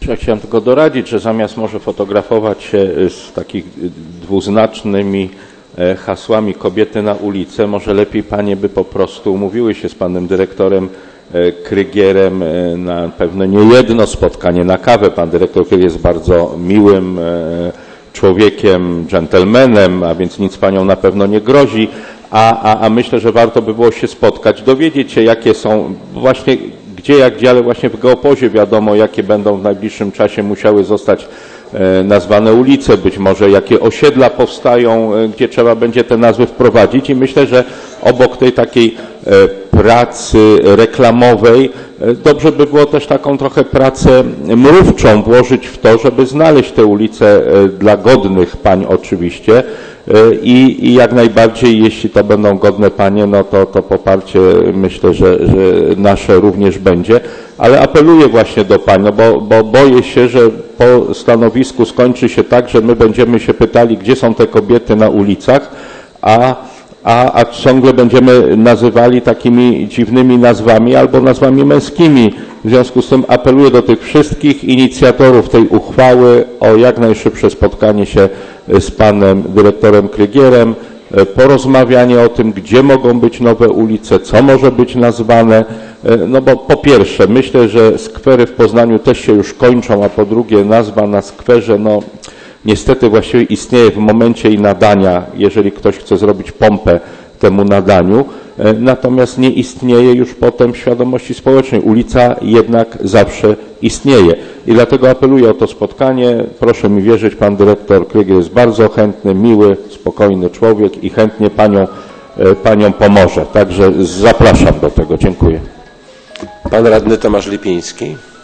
Ja chciałem tylko doradzić, że zamiast może fotografować się z takich dwuznacznymi hasłami kobiety na ulicę, może lepiej panie by po prostu umówiły się z panem dyrektorem Krygierem na pewno nie jedno spotkanie, na kawę. Pan dyrektor Krygier jest bardzo miłym człowiekiem, dżentelmenem, a więc nic panią na pewno nie grozi, a myślę, że warto by było się spotkać, dowiedzieć się, jakie są właśnie gdzie, ale właśnie w Geopozie wiadomo, jakie będą w najbliższym czasie musiały zostać nazwane ulice, być może jakie osiedla powstają, gdzie trzeba będzie te nazwy wprowadzić i myślę, że obok tej takiej pracy reklamowej dobrze by było też taką trochę pracę mrówczą włożyć w to, żeby znaleźć te ulice dla godnych pań oczywiście i jak najbardziej, jeśli to będą godne panie, no to poparcie myślę, że nasze również będzie, ale apeluję właśnie do pań, no bo boję się, że po stanowisku skończy się tak, że my będziemy się pytali, gdzie są te kobiety na ulicach, a ciągle będziemy nazywali takimi dziwnymi nazwami albo nazwami męskimi. W związku z tym apeluję do tych wszystkich inicjatorów tej uchwały o jak najszybsze spotkanie się z panem dyrektorem Krygierem, porozmawianie o tym, gdzie mogą być nowe ulice, co może być nazwane, no bo po pierwsze myślę, że skwery w Poznaniu też się już kończą, a po drugie nazwa na skwerze, no niestety właściwie istnieje w momencie jej nadania, jeżeli ktoś chce zrobić pompę temu nadaniu, natomiast nie istnieje już potem w świadomości społecznej. Ulica jednak zawsze istnieje i dlatego apeluję o to spotkanie. Proszę mi wierzyć, pan dyrektor Krygier jest bardzo chętny, miły, spokojny człowiek i chętnie panią pomoże. Także zapraszam do tego. Dziękuję. Pan radny Tomasz Lipiński.